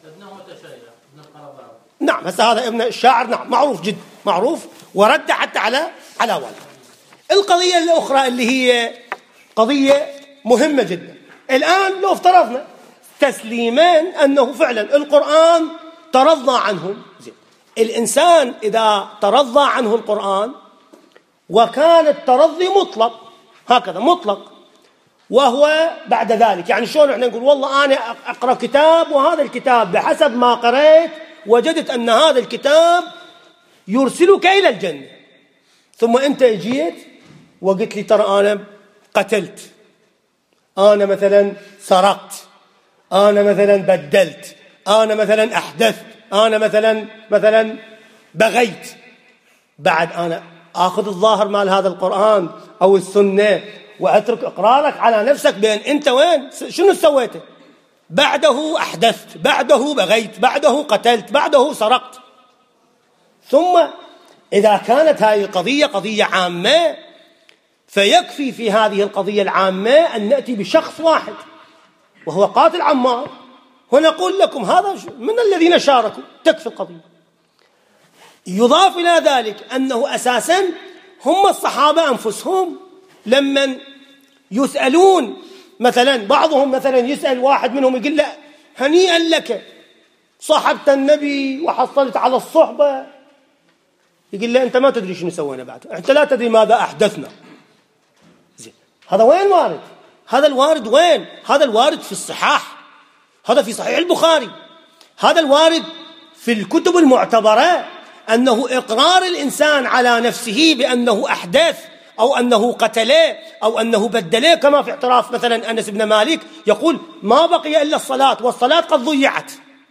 نعم، هسه هذا ابن الشاعر، نعم، معروف جدا، معروف، ورد حتى على والده. القضية الأخرى اللي هي قضية مهمة جدا، الآن لو افترضنا تسليمان أنه فعلا القرآن ترضى عنه، الإنسان إذا ترضى عنه القرآن وكان الترضي مطلق، هكذا مطلق، وهو بعد ذلك، يعني شلون احنا نقول والله أنا أقرأ كتاب وهذا الكتاب بحسب ما قرأت وجدت أن هذا الكتاب يرسلك إلى الجنة، ثم أنت جيت وقلت لي ترى أنا قتلت، أنا مثلا سرقت، أنا مثلا بدلت، أنا مثلا أحدثت، أنا مثلا بغيت، بعد أنا أخذ الظاهر مال هذا القرآن أو السنة وأترك إقرارك على نفسك بأن أنت وين شنو سويته؟ بعده أحدثت، بعده بغيت، بعده قتلت، بعده سرقت. ثم إذا كانت هذه القضية قضية عامة فيكفي في هذه القضية العامة أن نأتي بشخص واحد وهو قاتل عمار ونقول لكم هذا من الذين شاركوا، تكفي القضية. يضاف إلى ذلك أنه أساسا هم الصحابة أنفسهم لمن يسألون، مثلا بعضهم مثلا يسأل واحد منهم يقول له هنيئا لك صاحبت النبي وحصلت على الصحبة، يقول له أنت ما تدري شنو سوينا بعد، أنت لا تدري ماذا أحدثنا. زين، هذا وين وارد؟ هذا الوارد وين؟ هذا الوارد في الصحاح، هذا في صحيح البخاري، هذا الوارد في الكتب المعتبرة، أنه إقرار الإنسان على نفسه بأنه أحدث أو أنه قتله أو أنه بدله، كما في اعتراف مثلا أنس بن مالك يقول ما بقي إلا الصلاة والصلاة قد ضيعت،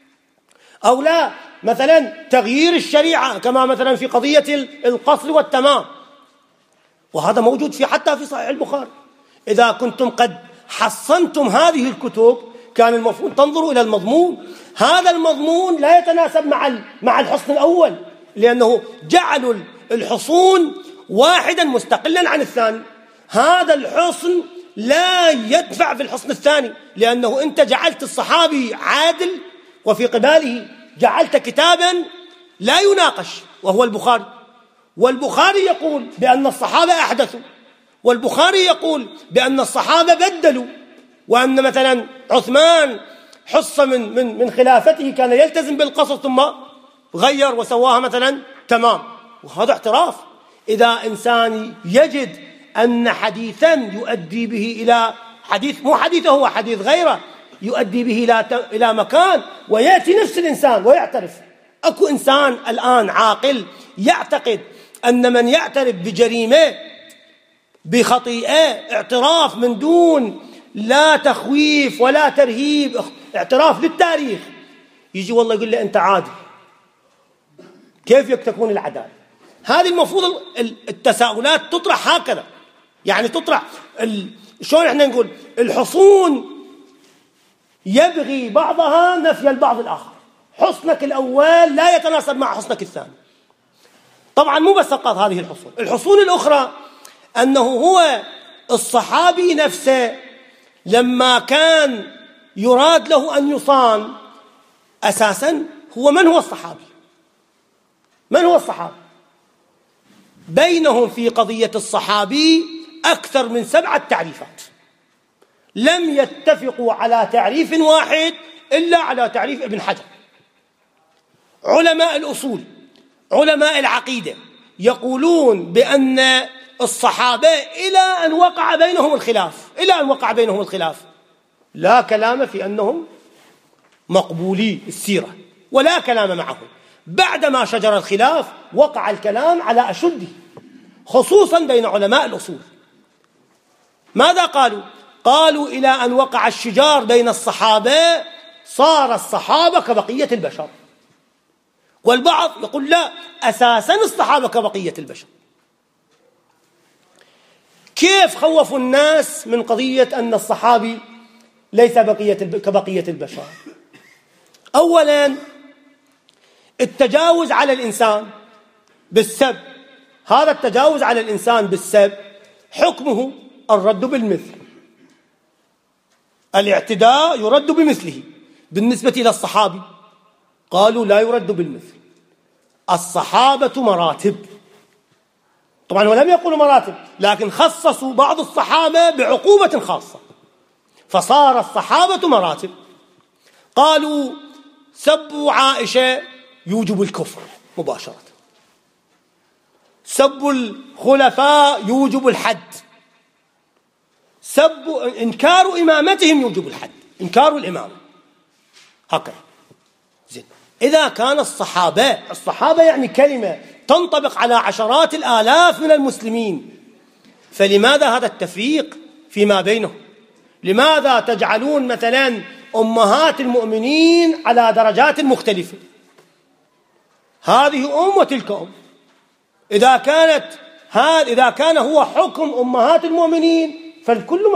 أو لا مثلا تغيير الشريعة كما مثلا في قضية القصر والتمام، وهذا موجود حتى في صحيح البخاري. إذا كنتم قد حصنتم هذه الكتب كان المفروض تنظروا إلى المضمون. هذا المضمون لا يتناسب مع الحصن الأول، لأنه جعلوا الحصون واحدا مستقلا عن الثاني. هذا الحصن لا يدفع في الحصن الثاني، لأنه أنت جعلت الصحابي عادل، وفي قباله جعلت كتابا لا يناقش وهو البخاري. والبخاري يقول بأن الصحابة أحدثوا، والبخاري يقول بأن الصحابة بدلوا، وأن مثلا عثمان حص من خلافته كان يلتزم بالقصص ثم غير وسواها مثلا تمام. وهذا اعتراف. إذا إنسان يجد أن حديثا يؤدي به إلى حديث، مو حديثه هو حديث غيره، يؤدي به إلى مكان، ويأتي نفس الإنسان ويعترف. أكو إنسان الآن عاقل يعتقد أن من يعترف بجريمة بخطيئة اعتراف من دون لا تخويف ولا ترهيب، اعتراف للتاريخ، يجي والله يقول له أنت عادل؟ كيف تكون العدالة؟ هذه المفروض التساؤلات تطرح هكذا، يعني تطرح شلون احنا نقول الحصون يبغي بعضها نفي البعض الآخر. حصنك الأول لا يتناسب مع حصنك الثاني. طبعا مو بس فقط هذه الحصون، الحصون الأخرى أنه هو الصحابي نفسه لما كان يراد له أن يصان أساسا هو من هو الصحابي؟ من هو الصحابي؟ بينهم في قضية الصحابي أكثر من 7 تعريفات، لم يتفقوا على تعريف واحد إلا على تعريف ابن حجر. علماء الأصول، علماء العقيدة يقولون بأن الصحابة إلى أن وقع بينهم الخلاف، لا كلام في أنهم مقبولي السيرة، ولا كلام معهم. بعدما شجر الخلاف وقع الكلام على أشده، خصوصا بين علماء الأصول. ماذا قالوا؟ قالوا إلى أن وقع الشجار بين الصحابة صار الصحابة كبقية البشر. والبعض يقول لا، أساسا الصحابة كبقية البشر. كيف خوفوا الناس من قضية أن الصحابي ليس كبقية البشر؟ أولا التجاوز على الإنسان بالسب، هذا التجاوز على الإنسان بالسب حكمه الرد بالمثل، الاعتداء يرد بمثله. بالنسبة إلى الصحابي قالوا لا يرد بالمثل. الصحابة مراتب، طبعا ولم يقولوا مراتب، لكن خصصوا بعض الصحابة بعقوبة خاصة، فصار الصحابة مراتب. قالوا سبوا عائشة يوجب الكفر مباشرة، سبوا الخلفاء يوجب الحد، سبوا إنكار إمامتهم يوجب الحد، إنكار الإمامة، هكذا. زين، إذا كان الصحابة يعني كلمة تنطبق على عشرات الآلاف من المسلمين، فلماذا هذا التفريق فيما بينهم؟ لماذا تجعلون مثلا أمهات المؤمنين على درجات مختلفة؟ هذه أم وتلك أم. إذا كان هو حكم أمهات المؤمنين فالكل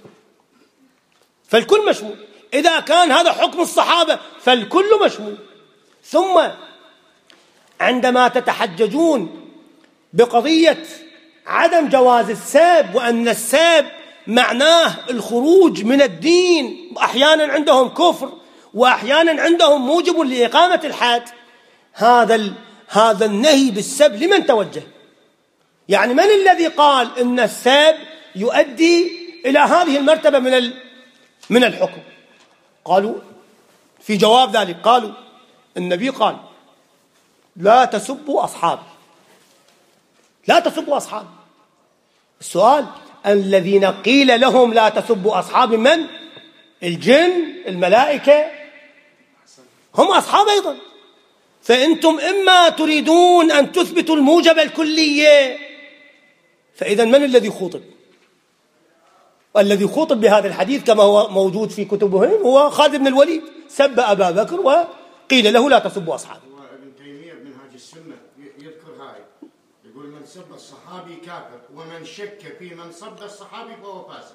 مشمول، إذا كان هذا حكم الصحابة فالكل مشمول. ثم عندما تتحججون بقضية عدم جواز السب، وأن السب معناه الخروج من الدين، أحيانا عندهم كفر وأحيانا عندهم موجب لإقامة الحد، هذا النهي بالسب لمن توجه؟ يعني من الذي قال إن السب يؤدي إلى هذه المرتبة من الحكم؟ قالوا في جواب ذلك، قالوا النبي قال لا تسبوا أصحابي، لا تسبوا أصحابي. السؤال، الذين قيل لهم لا تسبوا أصحابي من؟ الجن، الملائكة، هم أصحاب أيضا. فأنتم إما تريدون أن تثبتوا الموجب الكلية، فإذا من الذي خوطب؟ والذي خوطب بهذا الحديث كما هو موجود في كتبهم هو خالد بن الوليد، سب أبا بكر وقيل له لا تسبوا أصحابي. ابن تيمية بمنهاج السنة يذكر هاي، يقول من سب الصحابي كافر، ومن شك في من سب الصحابي فهو فاسق.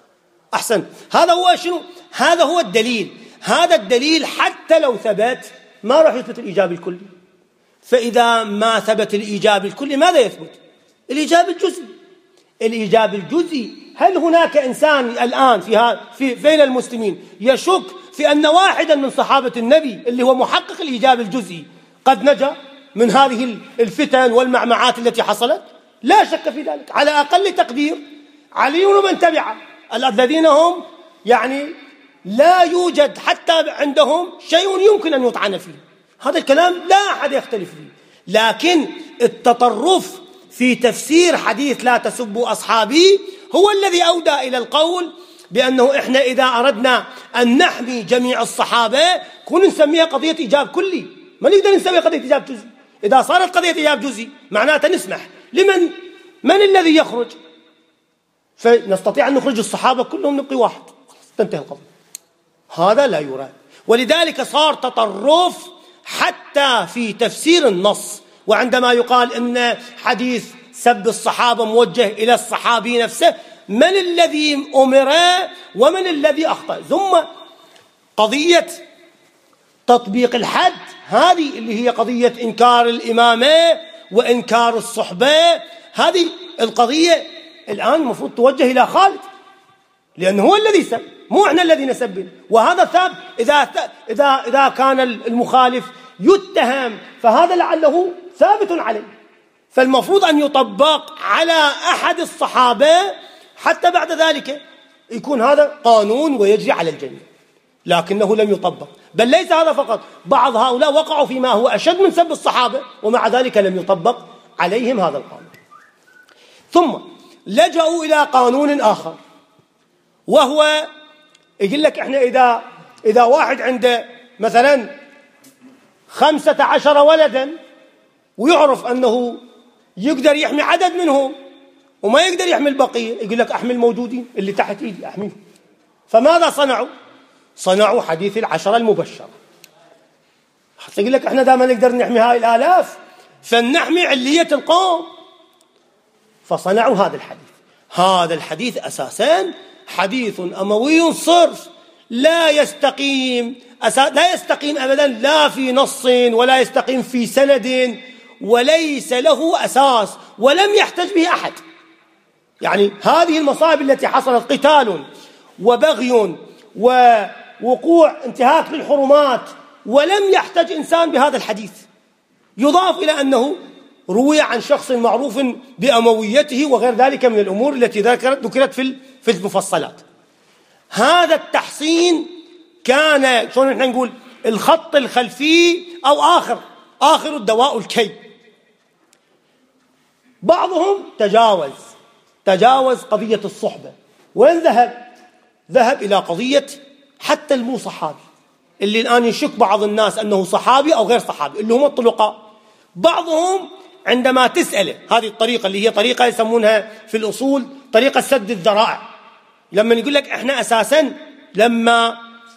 أحسن. هذا هو شنو؟ هذا هو الدليل. هذا الدليل حتى لو ثبت ما راح يثبت الإيجاب الكلي. فإذا ما ثبت الإيجاب الكلي ماذا يثبت؟ الإيجاب الجزئي. الإيجاب الجزئي، هل هناك إنسان الآن في بين المسلمين يشك في أن واحدا من صحابة النبي اللي هو محقق الإيجاب الجزئي قد نجا من هذه الفتن والمعمعات التي حصلت؟ لا شك في ذلك. على أقل تقدير علي ومن تبعه الذين هم يعني لا يوجد حتى عندهم شيء يمكن أن يطعن فيه. هذا الكلام لا أحد يختلف فيه. لكن التطرف في تفسير حديث لا تسبوا أصحابي هو الذي أودى إلى القول بأنه إحنا إذا أردنا أن نحمي جميع الصحابة كنا نسميها قضية إيجاب كلي، ما نقدر نسميها قضية إيجاب جزئي. إذا صارت قضية إيجاب جزئي معناته نسمح من الذي يخرج؟ فنستطيع أن نخرج الصحابة كلهم نبقي واحد، تنتهي القضية. هذا لا يراد. ولذلك صار تطرف حتى في تفسير النص. وعندما يقال إن حديث سب الصحابة موجه إلى الصحابي نفسه، من الذي أمر ومن الذي أخطأ؟ ثم قضية تطبيق الحد، هذه اللي هي قضية إنكار الإمامة وإنكار الصحبة. هذه القضية الآن المفروض توجه إلى خالد، لأنه هو الذي سب، مو إحنا الذي نسب. وهذا ثابت. إذا كان المخالف يتهم فهذا لعله ثابت عليه، فالمفروض أن يطبق على أحد الصحابة حتى بعد ذلك يكون هذا قانون ويجري على الجميع. لكنه لم يطبق. بل ليس هذا فقط، بعض هؤلاء وقعوا فيما هو أشد من سب الصحابة ومع ذلك لم يطبق عليهم هذا القانون. ثم لجأوا إلى قانون آخر، وهو يقول لك إحنا إذا واحد عنده مثلا 15 ولدا ويعرف أنه يقدر يحمي عدد منهم وما يقدر يحمي البقية، يقول لك أحمي الموجودين اللي تحت إيدي أحميهم. فماذا صنعوا حديث 10 المبشر. حتى يقول لك إحنا دائما نقدر نحمي هاي الآلاف فنحمي علية القوم. فصنعوا هذا الحديث. هذا الحديث أساساً حديث أموي صرف، لا يستقيم أبداً، لا في نص ولا يستقيم في سند، وليس له أساس ولم يحتج به أحد. يعني هذه المصائب التي حصلت، قتال وبغي ووقوع انتهاك للحرمات، ولم يحتج إنسان بهذا الحديث. يضاف إلى أنه روي عن شخص معروف بأمويته وغير ذلك من الأمور التي ذكرت في المفصلات. هذا التحصين كان شلون نحن نقول الخط الخلفي أو آخر الدواء الكي. بعضهم تجاوز قضية الصحبة. وين ذهب إلى قضية حتى المو صحابي، اللي الآن يشك بعض الناس أنه صحابي أو غير صحابي، اللي هم الطلقاء. بعضهم عندما تسأله هذه الطريقة اللي هي طريقة يسمونها في الأصول طريقة سد الذرائع، لما يقول لك إحنا أساساً لما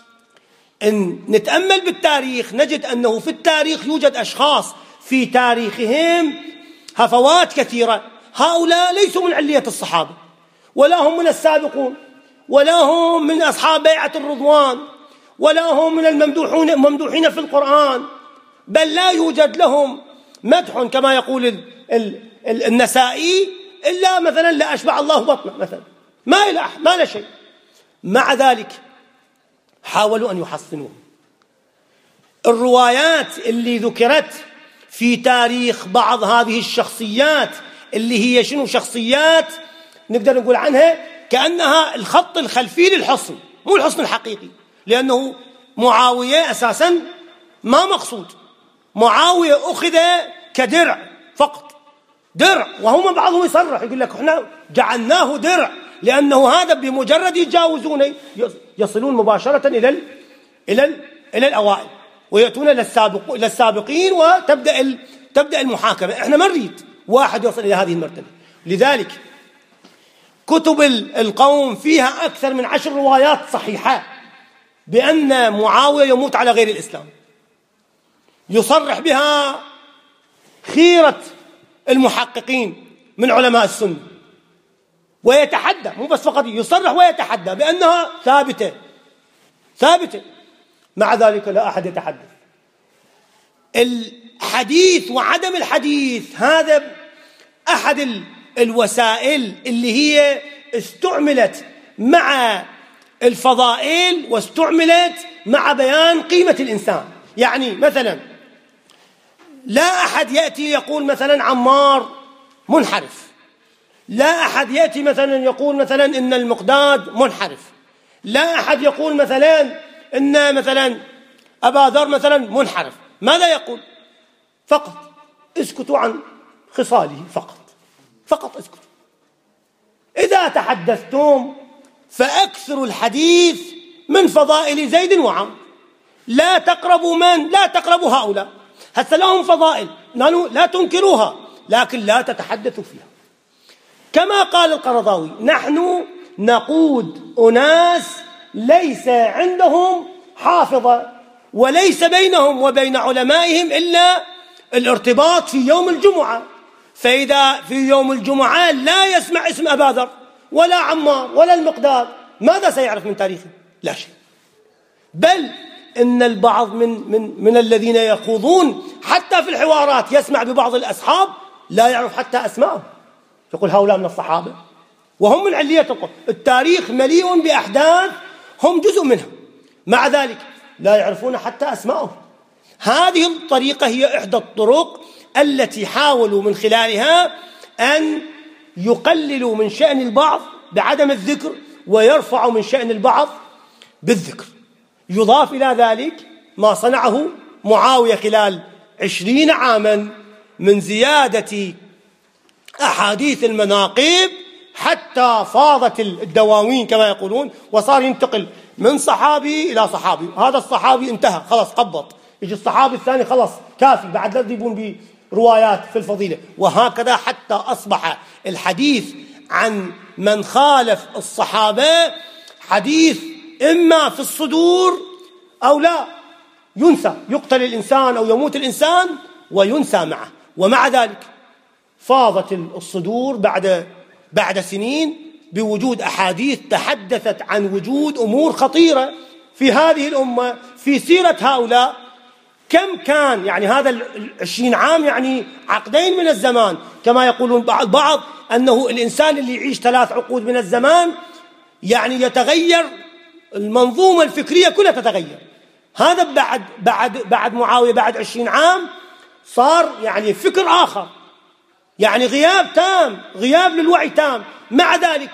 نتأمل بالتاريخ نجد أنه في التاريخ يوجد أشخاص في تاريخهم هفوات كثيرة، هؤلاء ليسوا من علية الصحابة ولا هم من السابقون ولا هم من أصحاب بيعة الرضوان ولا هم من الممدوحين في القرآن، بل لا يوجد لهم مدح كما يقول النسائي إلا مثلا لا أشبع الله بطنه مثلا، ما له شيء. مع ذلك حاولوا أن يحصنوه. الروايات اللي ذكرت في تاريخ بعض هذه الشخصيات اللي هي شنو شخصيات نقدر نقول عنها كأنها الخط الخلفي للحصن، مو الحصن الحقيقي، لأنه معاوية أساسا ما مقصود. معاوية أخذ كدرع فقط، درع، وهم بعضهم يصرح يقول لك احنا جعلناه درع لأنه هذا بمجرد يتجاوزون يصلون مباشرة إلى الأوائل ويأتون إلى السابقين وتبدأ المحاكمة. احنا ما نريد واحد يصل إلى هذه المرتبة. لذلك كتب القوم فيها أكثر من 10 روايات صحيحة بأن معاوية يموت على غير الإسلام، يصرح بها خيرة المحققين من علماء السنة. ويتحدى، مو بس فقط يصرح ويتحدى بأنها ثابتة، مع ذلك لا أحد يتحدث. الحديث وعدم الحديث هذا أحد الوسائل اللي هي استعملت مع الفضائل واستعملت مع بيان قيمة الإنسان. يعني مثلا لا أحد يأتي يقول مثلا عمار منحرف، لا أحد يأتي مثلا يقول مثلا إن المقداد منحرف، لا أحد يقول مثلا إن مثلا أبا ذر مثلا منحرف. ماذا يقول؟ فقط اسكتوا عن خصاله، فقط اسكتوا. إذا تحدثتم فأكثروا الحديث من فضائل زيد وعمر، لا تقربوا هؤلاء، هسه لهم فضائل لا تنكروها، لكن لا تتحدثوا فيها. كما قال القرضاوي: نحن نقود أناس ليس عندهم حافظة، وليس بينهم وبين علمائهم إلا الارتباط في يوم الجمعة، فإذا في يوم الجمعة لا يسمع اسم أبا ذر ولا عمار ولا المقداد، ماذا سيعرف من تاريخه؟ لا شيء. بل إن البعض من الذين يخوضون حتى في الحوارات يسمع ببعض الأصحاب لا يعرف حتى أسمائهم، يقول هؤلاء من الصحابة وهم من علية القرآن. التاريخ مليء بأحداث هم جزء منها، مع ذلك لا يعرفون حتى أسمائهم. هذه الطريقة هي إحدى الطرق التي حاولوا من خلالها أن يقللوا من شأن البعض بعدم الذكر ويرفعوا من شأن البعض بالذكر. يضاف إلى ذلك ما صنعه معاوية خلال 20 عاما من زيادة أحاديث المناقب حتى فاضت الدواوين كما يقولون، وصار ينتقل من صحابي إلى صحابي، هذا الصحابي انتهى خلاص قبض، يجي الصحابي الثاني خلاص كافي، بعد لا تجيبون بروايات في الفضيلة، وهكذا حتى أصبح الحديث عن من خالف الصحابة حديث إما في الصدور أو لا، ينسى، يقتل الإنسان أو يموت الإنسان وينسى معه. ومع ذلك فاضت الصدور بعد سنين بوجود أحاديث تحدثت عن وجود أمور خطيرة في هذه الأمة في سيرة هؤلاء. كم كان يعني هذا 20 عام يعني عقدين من الزمان، كما يقولون البعض أنه الإنسان اللي يعيش 3 عقود من الزمان يعني يتغير المنظومة الفكرية كلها تتغير. هذا بعد معاوية بعد 20 عام صار يعني فكر آخر، يعني غياب تام، غياب للوعي تام. مع ذلك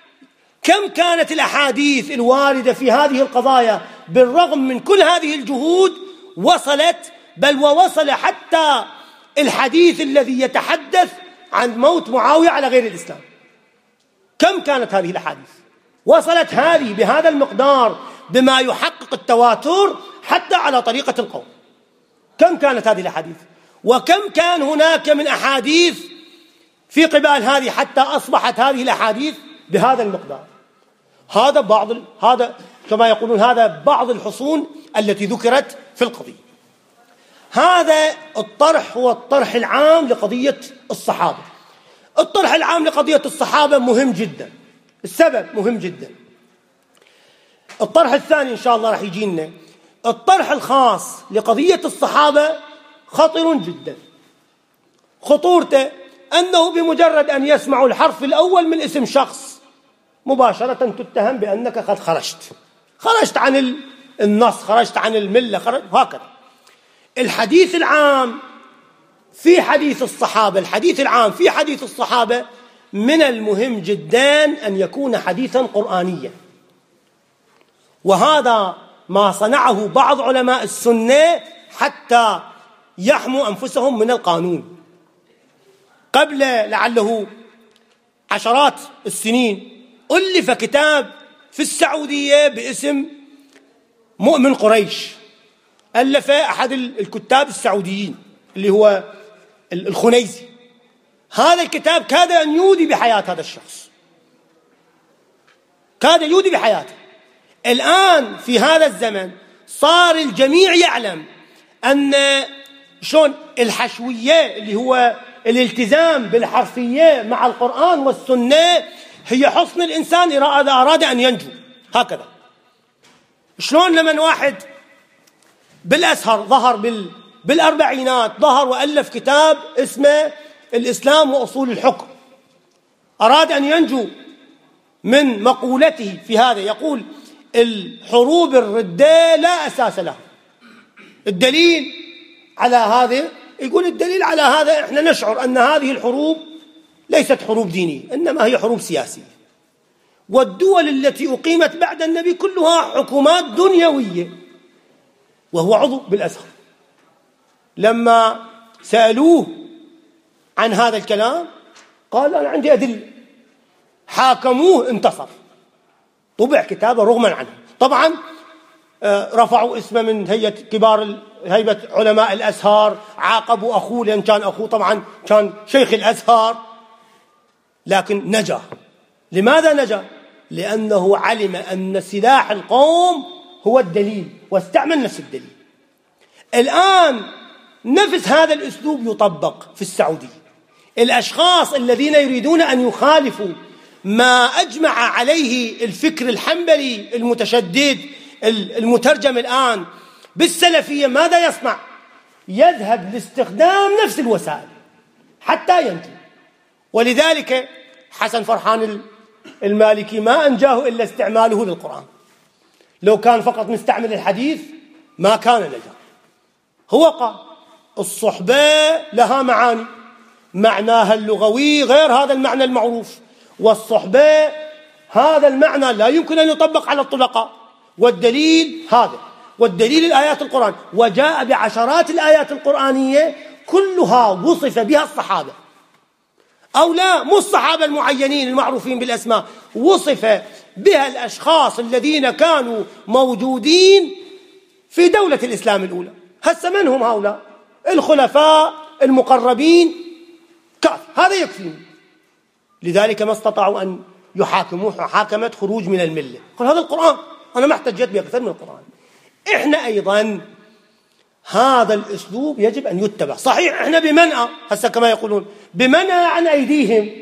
كم كانت الأحاديث الواردة في هذه القضايا بالرغم من كل هذه الجهود وصلت، بل ووصل حتى الحديث الذي يتحدث عن موت معاوية على غير الإسلام. كم كانت هذه الأحاديث؟ وصلت هذه بهذا المقدار بما يحقق التواتر حتى على طريقة القول. كم كانت هذه الأحاديث؟ وكم كان هناك من أحاديث في قبال هذه حتى أصبحت هذه الأحاديث بهذا المقدار. هذا كما يقولون هذا بعض الحصون التي ذكرت في القضية. هذا الطرح هو الطرح العام لقضية الصحابة. الطرح العام لقضية الصحابة مهم جدا، السبب مهم جدا. الطرح الثاني إن شاء الله راح يجينا الطرح الخاص لقضية الصحابة خطر جدا. خطورته أنه بمجرد أن يسمعوا الحرف الأول من اسم شخص مباشرة تتهم بأنك قد خرجت عن النص، خرجت عن الملة، هكذا. الحديث العام في حديث الصحابة، الحديث العام في حديث الصحابة من المهم جدا أن يكون حديثا قرآنيا، وهذا ما صنعه بعض علماء السنة حتى يحموا أنفسهم من القانون. قبل لعله عشرات السنين ألف كتاب في السعودية باسم مؤمن قريش، ألف أحد الكتاب السعوديين اللي هو الخنيزي. هذا الكتاب كاد أن يودي بحياة هذا الشخص، كاد يودي بحياته. الآن في هذا الزمن صار الجميع يعلم أن شلون الحشوية اللي هو الالتزام بالحرفية مع القرآن والسنة هي حصن الإنسان إذا أراد أن ينجو. هكذا. شلون لمن واحد بالأزهر ظهر بالأربعينات ظهر وألف كتاب اسمه الإسلام وأصول الحكم، أراد أن ينجو من مقولته في هذا، يقول الحروب الردة لا أساس لها. الدليل على هذا، يقول الدليل على هذا إحنا نشعر أن هذه الحروب ليست حروب دينية، إنما هي حروب سياسية، والدول التي أقيمت بعد النبي كلها حكومات دنيوية، وهو عضو بالأزهر. لما سألوه عن هذا الكلام قال أنا عندي أدلة. حاكموه، انتصر، طبع كتابه رغما عنه. طبعا رفعوا اسمه من هيبة علماء الأزهر، عاقبوا أخوه لأن كان أخوه طبعا كان شيخ الأزهر، لكن نجا. لماذا نجا؟ لأنه علم أن سلاح القوم هو الدليل، واستعمل نفس الدليل. الآن نفس هذا الأسلوب يطبق في السعودية. الأشخاص الذين يريدون أن يخالفوا ما أجمع عليه الفكر الحنبلي المتشدد المترجم الآن بالسلفية، ماذا يصنع؟ يذهب لاستخدام نفس الوسائل حتى ينجو. ولذلك حسن فرحان المالكي ما أنجاه إلا استعماله للقرآن. لو كان فقط مستعمل الحديث ما كان نجا. هو قال الصحبة لها معاني، معناها اللغوي غير هذا المعنى المعروف، والصحبة هذا المعنى لا يمكن أن يطبق على الطلقاء، والدليل هذا، والدليل الآيات القرآن. وجاء بعشرات الآيات القرآنية كلها وصف بها الصحابة، أو لا، مو الصحابة المعينين المعروفين بالأسماء، وصف بها الأشخاص الذين كانوا موجودين في دولة الإسلام الأولى. هسه من هم هؤلاء؟ الخلفاء المقربين، كاف، هذا يكفي. لذلك ما استطاعوا أن يحاكموه حاكمة خروج من الملة. قال هذا القرآن، أنا ما احتجت بأكثر من القرآن. إحنا أيضا هذا الأسلوب يجب أن يتبع. صحيح إحنا بمنأى، هسه كما يقولون بمنأى عن أيديهم،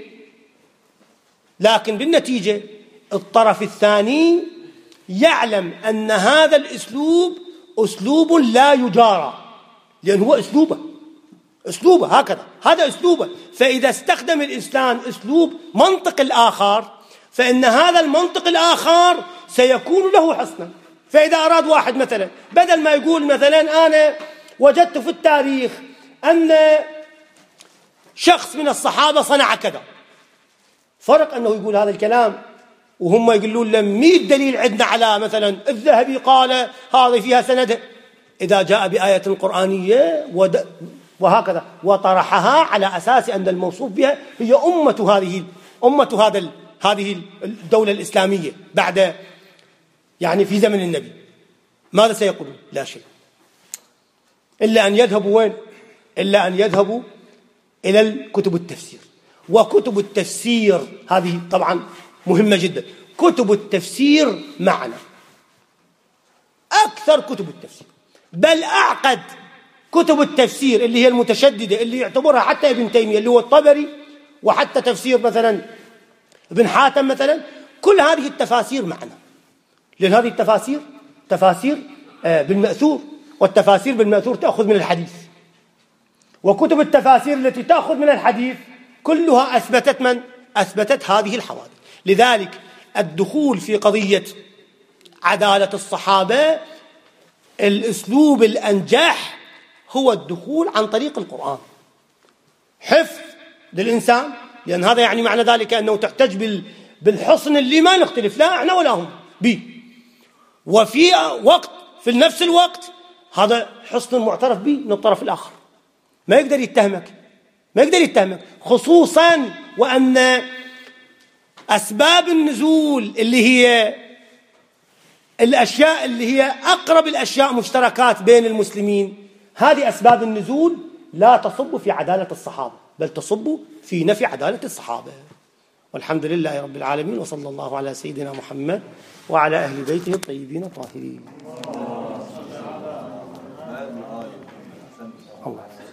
لكن بالنتيجة الطرف الثاني يعلم أن هذا الأسلوب أسلوب لا يجارى، لأن هو أسلوبه هكذا، هذا أسلوبه. فإذا استخدم الإسلام أسلوب منطق الآخر، فإن هذا المنطق الآخر سيكون له حصنا. فإذا أراد واحد مثلا بدل ما يقول مثلا أنا وجدت في التاريخ أن شخص من الصحابة صنع كذا، فرق أنه يقول هذا الكلام وهم يقولون له 100 دليل عندنا على مثلا الذهبي قال هذا فيها سند. إذا جاء بآية قرآنية وهكذا وطرحها على أساس أن الموصوف بها هي أمة هذه الدولة الإسلامية بعد يعني في زمن النبي، ماذا سيقولون؟ لا شيء، إلا أن يذهبوا وين؟ إلا أن يذهبوا إلى الكتب التفسير. وكتب التفسير هذه طبعا مهمة جدا. كتب التفسير معنا أكثر كتب التفسير، بل أعقد كتب التفسير اللي هي المتشددة اللي يعتبرها حتى ابن تيمية اللي هو الطبري، وحتى تفسير مثلا ابن حاتم مثلا، كل هذه التفاسير معنا، لأن هذه التفاسير تفاسير بالمأثور، والتفاسير بالمأثور تأخذ من الحديث، وكتب التفاسير التي تأخذ من الحديث كلها أثبتت هذه الحوادث. لذلك الدخول في قضية عدالة الصحابة الأسلوب الأنجح هو الدخول عن طريق القرآن، حفظ للإنسان، لأن هذا يعني معنى ذلك أنه تحتج بالحصن اللي ما نختلف لا احنا ولا هم به، وفي في نفس الوقت هذا حصن معترف به من الطرف الآخر، ما يقدر يتهمك، خصوصا وأن أسباب النزول اللي هي الأشياء اللي هي أقرب الأشياء مشتركات بين المسلمين، هذه أسباب النزول لا تصب في عدالة الصحابة، بل تصب في نفي عدالة الصحابة. والحمد لله رب العالمين، وصلى الله على سيدنا محمد وعلى أهل بيته الطيبين الطاهرين. الله